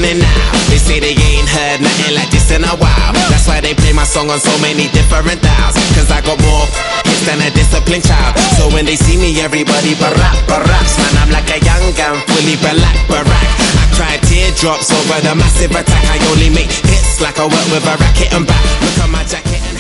listening now. They say they ain't heard nothing like this in a while. That's why they play my song on so many different dials. Cause I got more hits than a disciplined child. So when they see me, everybody baraps. Man, I'm like a young gun, fully black barack. I cry teardrops over the massive attack. I only make hits like I work with a racket and back. Look at my jacket and